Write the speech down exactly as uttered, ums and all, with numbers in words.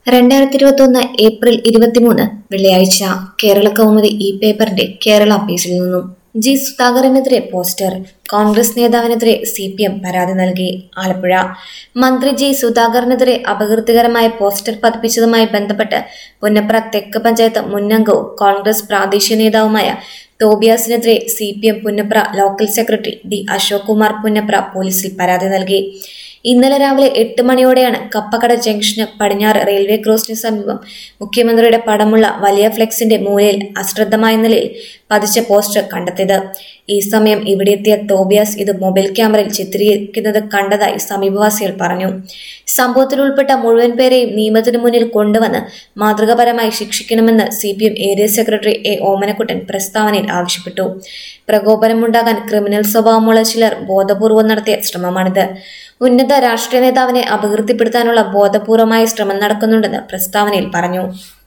രണ്ടായിരത്തി ഇരുപത്തി ഒന്ന് ഏപ്രിൽ ഇരുപത്തിമൂന്ന് വെള്ളിയാഴ്ച കേരള കൗമുദി ഇ പേപ്പറിന്റെ കേരള പേജിൽ നിന്നും ജി സുധാകരനെതിരെ പോസ്റ്റർ കോൺഗ്രസ് നേതാവിനെതിരെ സി പി എം പരാതി നൽകി. ആലപ്പുഴ മന്ത്രി ജി സുധാകരനെതിരെ അപകീർത്തികരമായ പോസ്റ്റർ പതിപ്പിച്ചതുമായി ബന്ധപ്പെട്ട് പുന്നപ്ര തെക്ക് പഞ്ചായത്ത് മുന്നംഗവും കോൺഗ്രസ് പ്രാദേശിക നേതാവുമായ തോബിയാസിനെതിരെ C P M Punnapra local secretary D Ashok Kumar Punnapra പോലീസിൽ പരാതി നൽകി. ഇന്നലെ രാവിലെ എട്ട് മണിയോടെയാണ് കപ്പക്കട ജംഗ്ഷന് പടിഞ്ഞാറ് റെയിൽവേ ക്രോസിന് സമീപം മുഖ്യമന്ത്രിയുടെ പടമുള്ള വലിയ ഫ്ലെക്സിന്റെ മൂലയിൽ അശ്രദ്ധമായ നിലയിൽ പതിച്ച പോസ്റ്റർ കണ്ടെത്തിയത്. ഈ സമയം ഇവിടെ എത്തിയ തോബിയാസ് ഇത് മൊബൈൽ ക്യാമറയിൽ ചിത്രീകരിക്കുന്നത് കണ്ടതായി സമീപവാസികൾ പറഞ്ഞു. സംഭവത്തിൽ ഉൾപ്പെട്ട മുഴുവൻ പേരെയും നിയമത്തിന് മുന്നിൽ കൊണ്ടുവന്ന് മാതൃകാപരമായി ശിക്ഷിക്കണമെന്ന് C P M area secretary A Omanakuttan പ്രസ്താവനയിൽ ആവശ്യപ്പെട്ടു. പ്രകോപനമുണ്ടാകാൻ ക്രിമിനൽ സ്വഭാവമുള്ള ചിലർ ബോധപൂർവം നടത്തിയ ശ്രമമാണിത്. ഉന്നത രാഷ്ട്രീയ നേതാവിനെ അപകീർത്തിപ്പെടുത്താനുള്ള ബോധപൂർവമായ ശ്രമം നടക്കുന്നുണ്ടെന്ന് പ്രസ്താവനയിൽ പറഞ്ഞു.